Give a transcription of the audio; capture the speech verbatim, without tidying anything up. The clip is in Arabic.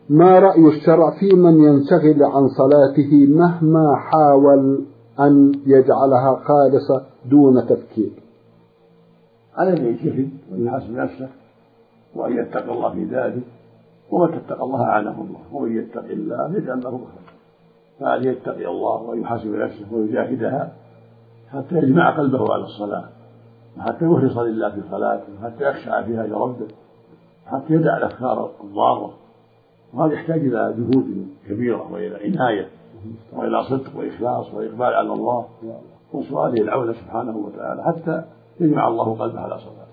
ما رأي الشرع في من ينشغل عن صلاته مهما حاول أن يجعلها خالصة دون تفكير؟ عليه أن يجتهد ويحاسب نفسه وأن يتقي الله في ذلك، ومن اتقى الله أعانه الله، ومن يتق الله يجعل له مخرجا. فعليه يتقي الله ويحاسب نفسه ويجاهدها حتى يجمع قلبه على الصلاة، وحتى يخلص لله في صلاته، وحتى يخشع فيها لربه، حتى يدع الأفكار الضارة. وهذا يحتاج إلى جهود كبيرة وإلى عناية وإلى صدق وإخلاص وإقبال على الله وسؤاله العون سبحانه وتعالى حتى يجمع الله قلبه على صلاته.